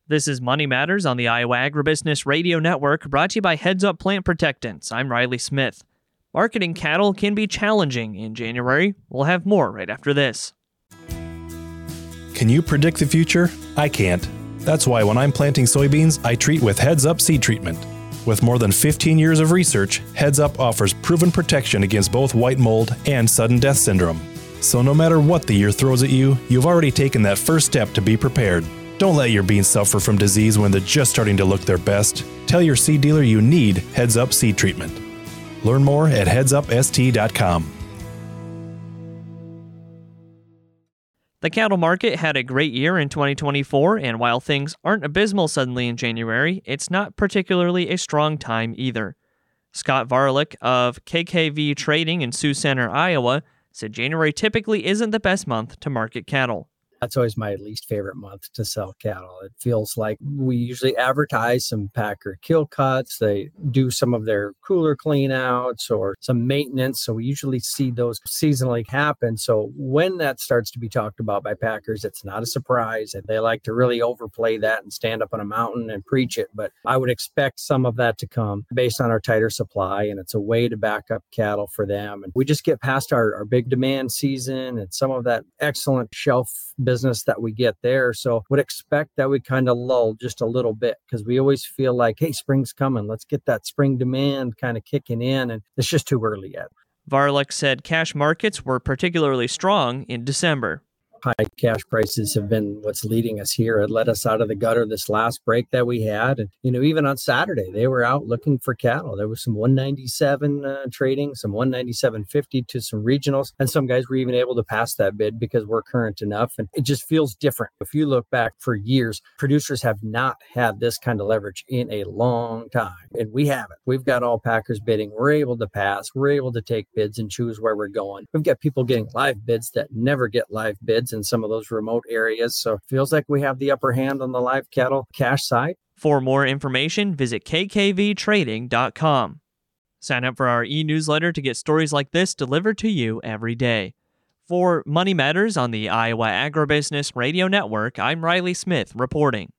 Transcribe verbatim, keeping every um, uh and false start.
This is Money Matters on the Iowa Agribusiness Radio Network, brought to you by Heads Up Plant Protectants. I'm Riley Smith. Marketing cattle can be challenging in January. We'll have more right after this. Can you predict the future? I can't. That's why when I'm planting soybeans, I treat with Heads Up seed treatment. With more than fifteen years of research, Heads Up offers proven protection against both white mold and sudden death syndrome. So no matter what the year throws at you, you've already taken that first step to be prepared. Don't let your beans suffer from disease when they're just starting to look their best. Tell your seed dealer you need Heads Up seed treatment. Learn more at heads up s t dot com. The cattle market had a great year in twenty twenty-four, and while things aren't abysmal suddenly in January, it's not particularly a strong time either. Scott Varlick of K K V Trading in Sioux Center, Iowa, said January typically isn't the best month to market cattle. That's always my least favorite month to sell cattle. It feels like we usually advertise some packer kill cuts. They do some of their cooler cleanouts or some maintenance. So we usually see those seasonally happen. So when that starts to be talked about by packers, it's not a surprise. And they like to really overplay that and stand up on a mountain and preach it. But I would expect some of that to come based on our tighter supply. And it's a way to back up cattle for them. And we just get past our, our big demand season and some of that excellent shelf business that we get there. So would expect that we kind of lull just a little bit because we always feel like, hey, spring's coming. Let's get that spring demand kind of kicking in. And it's just too early yet. Varlick said cash markets were particularly strong in December. High cash prices have been what's leading us here. It led us out of the gutter this last break that we had. And, you know, even on Saturday, they were out looking for cattle. There was some one ninety-seven uh, trading, some one ninety-seven fifty to some regionals. And some guys were even able to pass that bid because we're current enough. And it just feels different. If you look back for years, producers have not had this kind of leverage in a long time. And we haven't. We've got all packers bidding. We're able to pass. We're able to take bids and choose where we're going. We've got people getting live bids that never get live bids in some of those remote areas. So it feels like we have the upper hand on the live cattle cash side. For more information, visit k k v trading dot com. Sign up for our e-newsletter to get stories like this delivered to you every day. For Money Matters on the Iowa Agribusiness Radio Network, I'm Riley Smith reporting.